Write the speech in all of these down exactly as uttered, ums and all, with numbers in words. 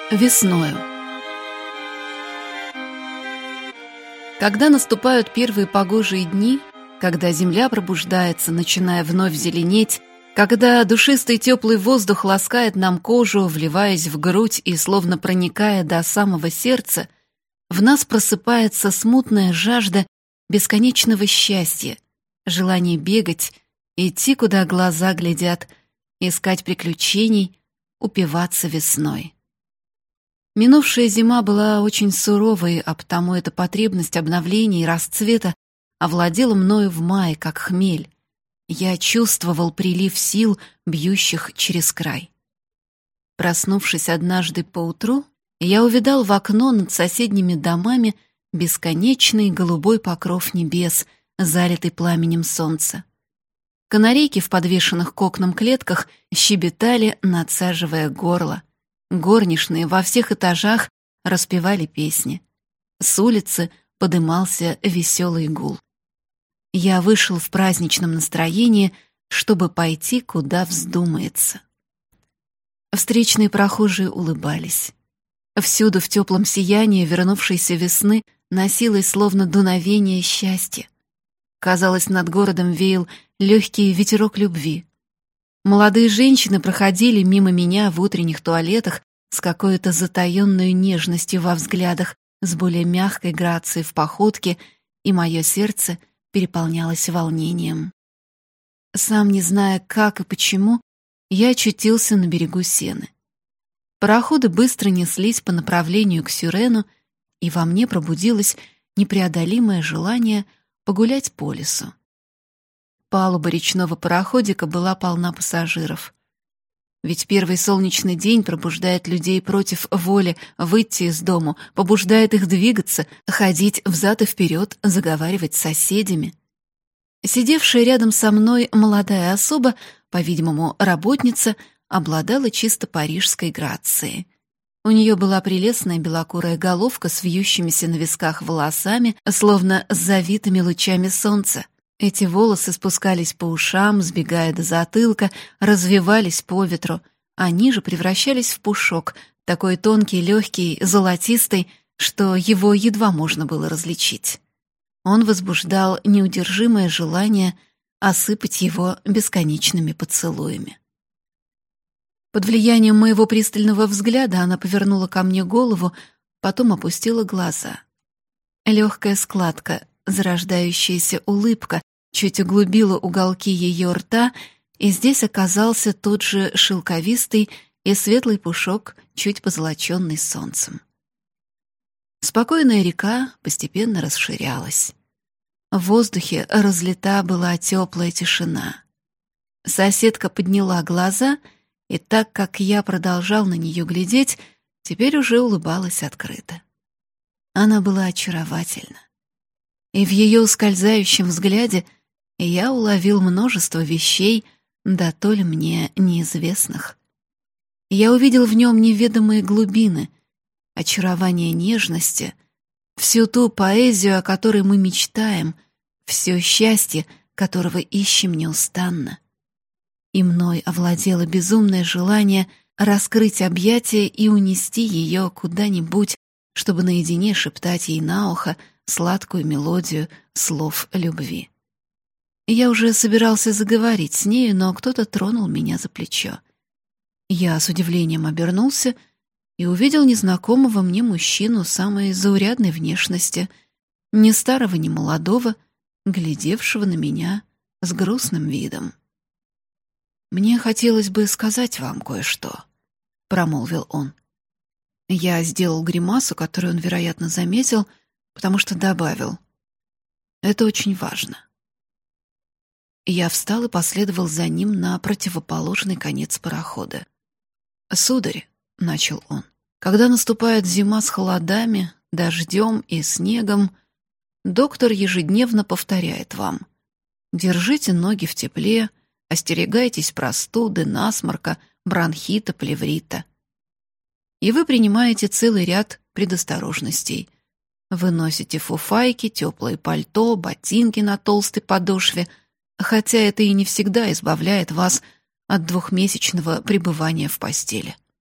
Весною. Когда наступают первые погожие дни, когда земля пробуждается, начиная вновь зеленеть, когда душистый теплый воздух ласкает нам кожу, вливаясь в грудь и словно проникая до самого сердца, в нас просыпается смутная жажда бесконечного счастья, желание бегать, идти, куда глаза глядят, искать приключений, упиваться весной. Минувшая зима была очень суровой, а потому эта потребность обновления и расцвета овладела мною в мае, как хмель. Я чувствовал прилив сил, бьющих через край. Проснувшись однажды поутру, я увидал в окно над соседними домами бесконечный голубой покров небес, залитый пламенем солнца. Канарейки в подвешенных к окнам клетках щебетали, надсаживая горло. Горничные во всех этажах распевали песни. С улицы подымался веселый гул. Я вышел в праздничном настроении, чтобы пойти, куда вздумается. Встречные прохожие улыбались. Всюду в теплом сиянии вернувшейся весны носилось словно дуновение счастья. Казалось, над городом веял легкий ветерок любви. Молодые женщины проходили мимо меня в утренних туалетах с какой-то затаённой нежностью во взглядах, с более мягкой грацией в походке, и мое сердце переполнялось волнением. Сам не зная, как и почему, я очутился на берегу Сены. Пароходы быстро неслись по направлению к Сюрену, и во мне пробудилось непреодолимое желание погулять по лесу. Палуба речного пароходика была полна пассажиров. Ведь первый солнечный день пробуждает людей против воли выйти из дому, побуждает их двигаться, ходить взад и вперед, заговаривать с соседями. Сидевшая рядом со мной молодая особа, по-видимому, работница, обладала чисто парижской грацией. У нее была прелестная белокурая головка с вьющимися на висках волосами, словно с завитыми лучами солнца. Эти волосы спускались по ушам, сбегая до затылка, развивались по ветру, а ниже превращались в пушок, такой тонкий, легкий, золотистый, что его едва можно было различить. Он возбуждал неудержимое желание осыпать его бесконечными поцелуями. Под влиянием моего пристального взгляда она повернула ко мне голову, потом опустила глаза. Легкая складка, зарождающаяся улыбка чуть углубила уголки ее рта, и здесь оказался тот же шелковистый и светлый пушок, чуть позолоченный солнцем. Спокойная река постепенно расширялась. В воздухе разлита была теплая тишина. Соседка подняла глаза, и так как я продолжал на нее глядеть, теперь уже улыбалась открыто. Она была очаровательна. И в ее ускользающем взгляде я уловил множество вещей, да то ли мне неизвестных. Я увидел в нем неведомые глубины, очарование нежности, всю ту поэзию, о которой мы мечтаем, все счастье, которого ищем неустанно. И мной овладело безумное желание раскрыть объятия и унести ее куда-нибудь, чтобы наедине шептать ей на ухо сладкую мелодию слов любви. Я уже собирался заговорить с нею, но кто-то тронул меня за плечо. Я с удивлением обернулся и увидел незнакомого мне мужчину самой заурядной внешности, ни старого, ни молодого, глядевшего на меня с грустным видом. «Мне хотелось бы сказать вам кое-что», — промолвил он. Я сделал гримасу, которую он, вероятно, заметил, потому что добавил: «Это очень важно». Я встал и последовал за ним на противоположный конец парохода. «Сударь», — начал он, — «когда наступает зима с холодами, дождем и снегом, доктор ежедневно повторяет вам: держите ноги в тепле, остерегайтесь простуды, насморка, бронхита, плеврита. И вы принимаете целый ряд предосторожностей. Вы носите фуфайки, теплое пальто, ботинки на толстой подошве, хотя это и не всегда избавляет вас от двухмесячного пребывания в постели.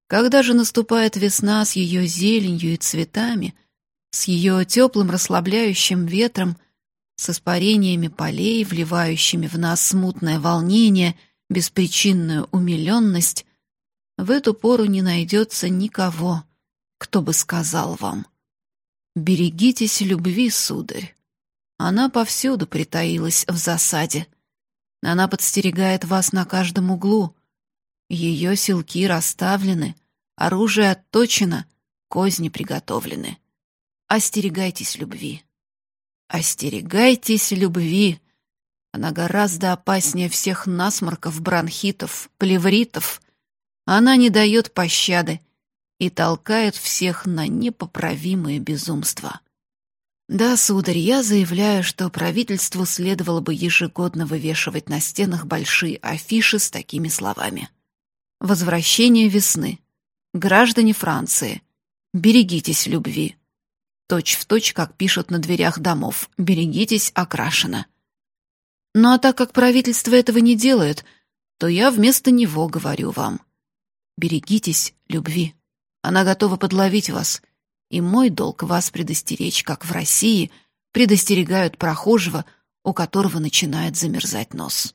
Когда же наступает весна с ее зеленью и цветами, с ее теплым расслабляющим ветром, с испарениями полей, вливающими в нас смутное волнение, беспричинную умиленность, в эту пору не найдется никого, кто бы сказал вам: «Берегитесь любви, сударь». Она повсюду притаилась в засаде. Она подстерегает вас на каждом углу. Ее силки расставлены, оружие отточено, козни приготовлены. Остерегайтесь любви. Остерегайтесь любви. Она гораздо опаснее всех насморков, бронхитов, плевритов. Она не дает пощады и толкает всех на непоправимые безумства. Да, сударь, я заявляю, что правительству следовало бы ежегодно вывешивать на стенах большие афиши с такими словами: «Возвращение весны. Граждане Франции, берегитесь любви». Точь в точь, как пишут на дверях домов: «Берегитесь окрашено». Ну а так как правительство этого не делает, то я вместо него говорю вам: берегитесь любви. Она готова подловить вас, и мой долг вас предостеречь, как в России предостерегают прохожего, у которого начинает замерзать нос.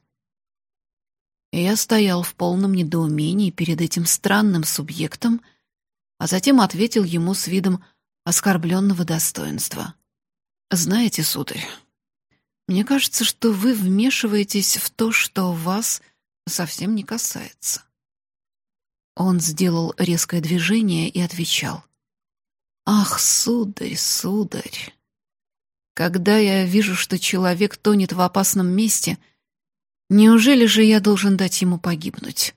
И я стоял в полном недоумении перед этим странным субъектом, а затем ответил ему с видом оскорбленного достоинства: «Знаете, сударь, мне кажется, что вы вмешиваетесь в то, что вас совсем не касается». Он сделал резкое движение и отвечал: «Ах, сударь, сударь, когда я вижу, что человек тонет в опасном месте, неужели же я должен дать ему погибнуть?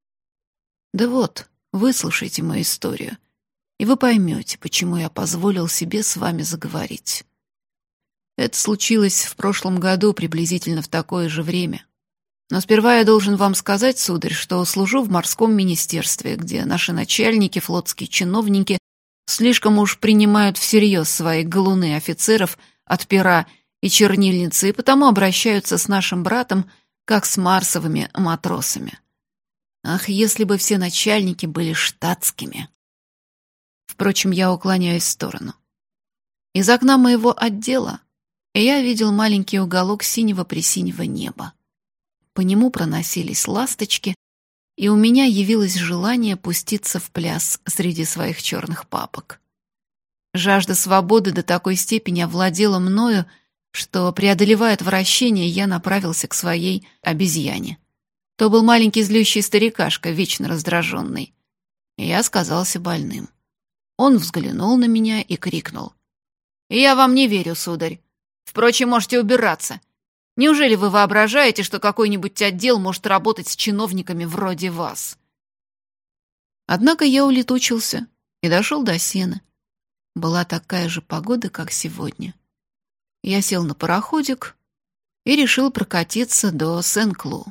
Да вот, выслушайте мою историю, и вы поймете, почему я позволил себе с вами заговорить. Это случилось в прошлом году приблизительно в такое же время. Но сперва я должен вам сказать, сударь, что служу в морском министерстве, где наши начальники, флотские чиновники слишком уж принимают всерьез свои галуны офицеров от пера и чернильницы, и потому обращаются с нашим братом как с марсовыми матросами. Ах, если бы все начальники были штатскими! Впрочем, я уклоняюсь в сторону. Из окна моего отдела я видел маленький уголок синего-пресинего неба. По нему проносились ласточки, и у меня явилось желание пуститься в пляс среди своих черных папок. Жажда свободы до такой степени овладела мною, что, преодолевая отвращение, я направился к своей обезьяне. То был маленький злющий старикашка, вечно раздраженный. И я сказался больным. Он взглянул на меня и крикнул: «Я вам не верю, сударь. Впрочем, можете убираться. Неужели вы воображаете, что какой-нибудь отдел может работать с чиновниками вроде вас?» Однако я улетучился и дошел до Сены. Была такая же погода, как сегодня. Я сел на пароходик и решил прокатиться до Сен-Клу.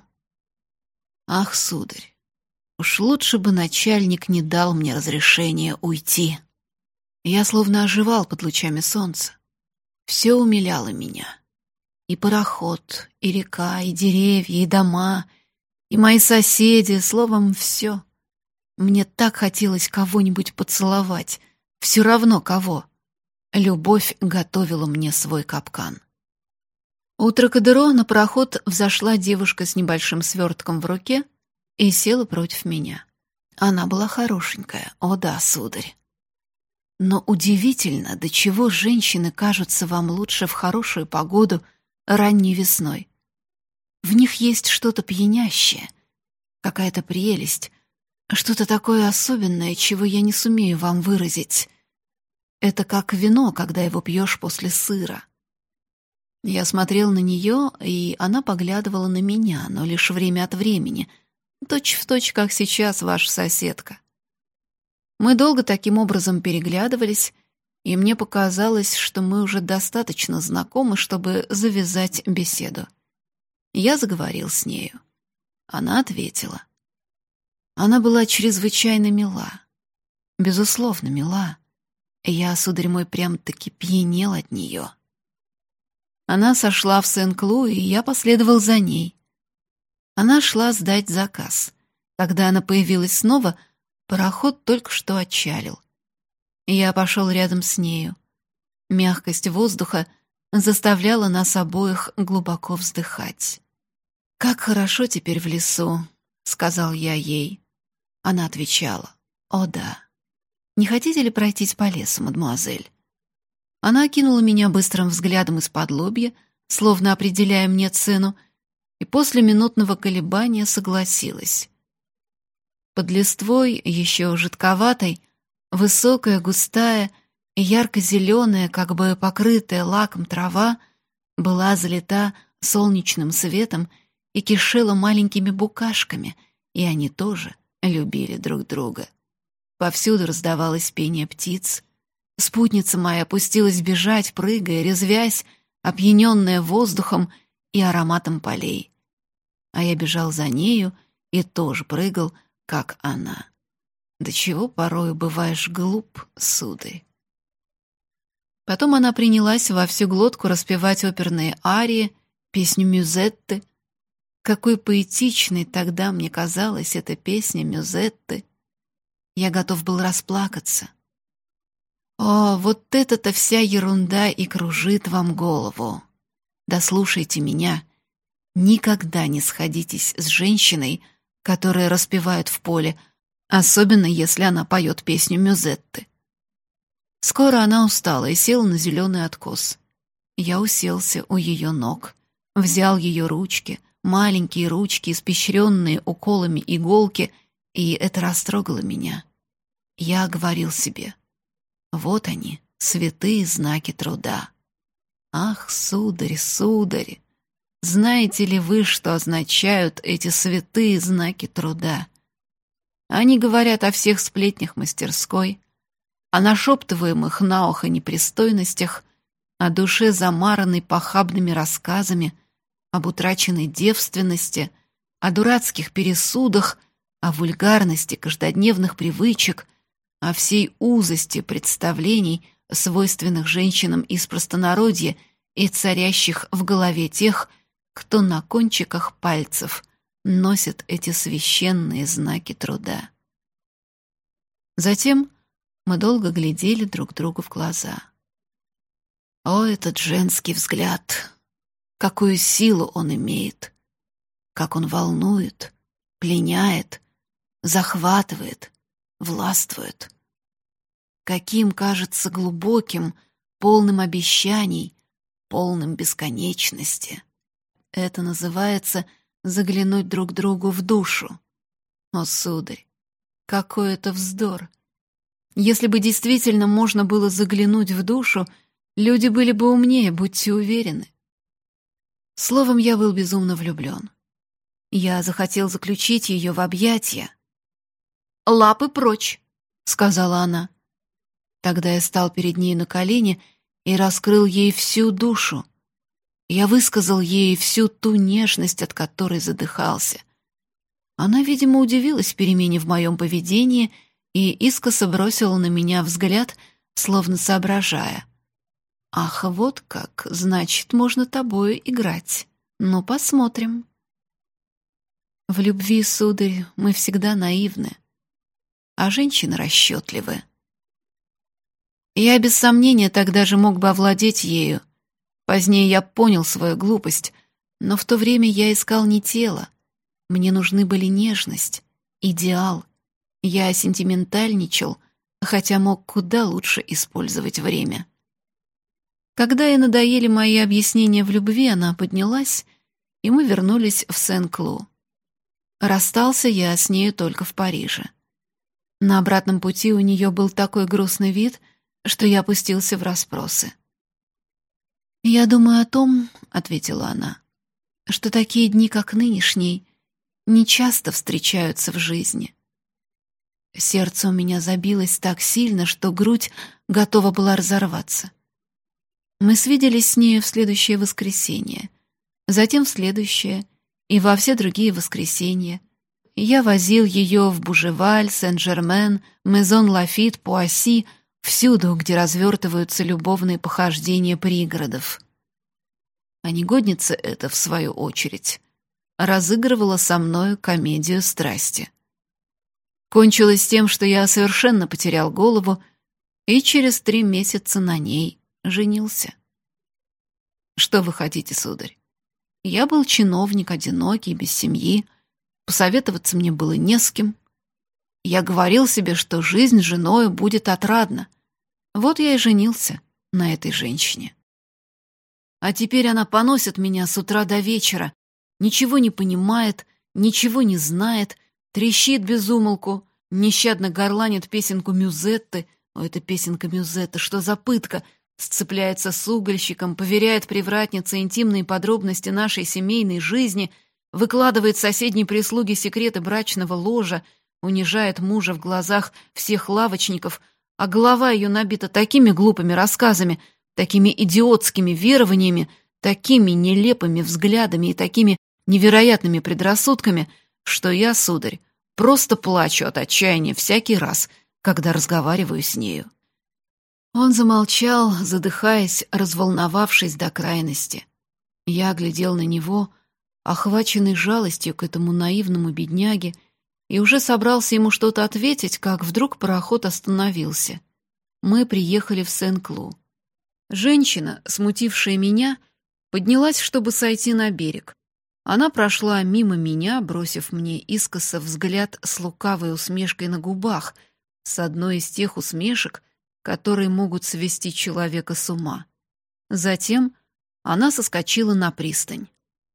Ах, сударь, уж лучше бы начальник не дал мне разрешения уйти. Я словно оживал под лучами солнца. Все умиляло меня. И пароход, и река, и деревья, и дома, и мои соседи, словом, все. Мне так хотелось кого-нибудь поцеловать, все равно кого. Любовь готовила мне свой капкан. У Трокадеро на пароход взошла девушка с небольшим свертком в руке и села против меня. Она была хорошенькая, о да, сударь. Но удивительно, до чего женщины кажутся вам лучше в хорошую погоду ранней весной. В них есть что-то пьянящее, какая-то прелесть, что-то такое особенное, чего я не сумею вам выразить. Это как вино, когда его пьешь после сыра. Я смотрел на нее, и она поглядывала на меня, но лишь время от времени, точь-в-точь, как сейчас ваша соседка. Мы долго таким образом переглядывались, и мне показалось, что мы уже достаточно знакомы, чтобы завязать беседу. Я заговорил с нею. Она ответила. Она была чрезвычайно мила. Безусловно, мила. Я, сударь мой, прям-таки пьянел от нее. Она сошла в Сен-Клу, и я последовал за ней. Она шла сдать заказ. Когда она появилась снова, Пароход только что отчалил. Я пошел рядом с нею. Мягкость воздуха заставляла нас обоих глубоко вздыхать. «Как хорошо теперь в лесу», — сказал я ей. Она отвечала: «О да. Не хотите ли пройтись по лесу, мадемуазель?» Она окинула меня быстрым взглядом из-под лобья, словно определяя мне цену, и после минутного колебания согласилась. Под листвой, еще жидковатой, высокая, густая и ярко-зеленая, как бы покрытая лаком трава, была залита солнечным светом и кишела маленькими букашками, и они тоже любили друг друга. Повсюду раздавалось пение птиц. Спутница моя пустилась бежать, прыгая, резвясь, опьяненная воздухом и ароматом полей. А я бежал за нею и тоже прыгал, как она. До чего порою бываешь глуп, сударь. Потом она принялась во всю глотку распевать оперные арии, песню Мюзетты. Какой поэтичной тогда мне казалась эта песня Мюзетты. Я готов был расплакаться. О, вот это-то вся ерунда и кружит вам голову. Да слушайте меня. Никогда не сходитесь с женщиной, которая распевает в поле, особенно если она поет песню Мюзетты. Скоро она устала и села на зеленый откос. Я уселся у ее ног, взял ее ручки, маленькие ручки, испещренные уколами иголки, и это растрогало меня. Я говорил себе: вот они, святые знаки труда. Ах, сударь, сударь, знаете ли вы, что означают эти святые знаки труда? Они говорят о всех сплетнях мастерской, о нашептываемых на ухо непристойностях, о душе, замаранной похабными рассказами, об утраченной девственности, о дурацких пересудах, о вульгарности каждодневных привычек, о всей узости представлений, свойственных женщинам из простонародья и царящих в голове тех, кто на кончиках пальцев носит эти священные знаки труда. Затем мы долго глядели друг другу в глаза. О, этот женский взгляд! Какую силу он имеет! Как он волнует, пленяет, захватывает, властвует! Каким кажется глубоким, полным обещаний, полным бесконечности! Это называется заглянуть друг другу в душу. О, сударь, какой это вздор! Если бы действительно можно было заглянуть в душу, люди были бы умнее, будьте уверены. Словом, я был безумно влюблен. Я захотел заключить ее в объятия. «Лапы прочь!» — сказала она. Тогда я стал перед ней на колени и раскрыл ей всю душу. Я высказал ей всю ту нежность, от которой задыхался. Она, видимо, удивилась перемене в моем поведении и искоса бросила на меня взгляд, словно соображая. «Ах, вот как, значит, можно тобою играть. Ну, посмотрим». В любви, сударь, мы всегда наивны, а женщины расчетливы. Я без сомнения тогда же мог бы овладеть ею. Позднее я понял свою глупость, но в то время я искал не тело. Мне нужны были нежность, идеал. Я сентиментальничал, хотя мог куда лучше использовать время. Когда ей надоели мои объяснения в любви, она поднялась, и мы вернулись в Сен-Клу. Расстался я с нею только в Париже. На обратном пути у нее был такой грустный вид, что я опустился в расспросы. «Я думаю о том, — ответила она, — что такие дни, как нынешний, нечасто встречаются в жизни. Сердце у меня забилось так сильно, что грудь готова была разорваться. Мы свиделись с нею в следующее воскресенье, затем в следующее и во все другие воскресенья. Я возил ее в Бужеваль, Сен-Жермен, Мезон-Лафит, Пуасси, всюду, где развертываются любовные похождения пригородов. А негодница эта, в свою очередь, разыгрывала со мною комедию страсти. Кончилось тем, что я совершенно потерял голову и через три месяца на ней женился. Что вы хотите, сударь? Я был чиновник, одинокий, без семьи. Посоветоваться мне было не с кем. Я говорил себе, что жизнь с женой будет отрадна. Вот я и женился на этой женщине. А теперь она поносит меня с утра до вечера, ничего не понимает, ничего не знает, трещит без умолку, нещадно горланит песенку Мюзетты. О, это песенка Мюзетты, что за пытка! Сцепляется с угольщиком, поверяет привратнице интимные подробности нашей семейной жизни, выкладывает соседней прислуге секреты брачного ложа, унижает мужа в глазах всех лавочников, а голова ее набита такими глупыми рассказами, такими идиотскими верованиями, такими нелепыми взглядами и такими невероятными предрассудками, что я, сударь, просто плачу от отчаяния всякий раз, когда разговариваю с нею. Он замолчал, задыхаясь, разволновавшись до крайности. Я глядел на него, охваченный жалостью к этому наивному бедняге, и уже собрался ему что-то ответить, как вдруг пароход остановился. Мы приехали в Сен-Клу. Женщина, смутившая меня, поднялась, чтобы сойти на берег. Она прошла мимо меня, бросив мне искоса взгляд с лукавой усмешкой на губах, с одной из тех усмешек, которые могут свести человека с ума. Затем она соскочила на пристань.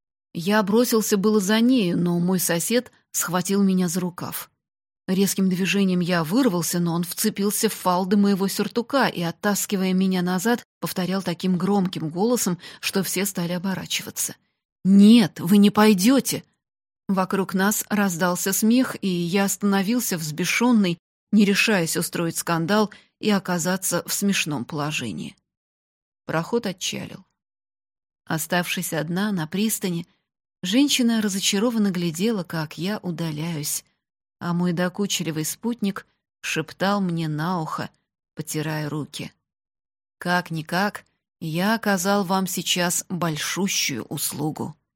Я бросился было за нею, но мой сосед схватил меня за рукав. Резким движением я вырвался, но он вцепился в фалды моего сюртука и, оттаскивая меня назад, повторял таким громким голосом, что все стали оборачиваться. «Нет, вы не пойдете!» Вокруг нас раздался смех, и я остановился взбешенный, не решаясь устроить скандал и оказаться в смешном положении. Пароход отчалил. Оставшись одна на пристани, женщина разочарованно глядела, как я удаляюсь, а мой докучливый спутник шептал мне на ухо, потирая руки. «Как-никак, я оказал вам сейчас большущую услугу».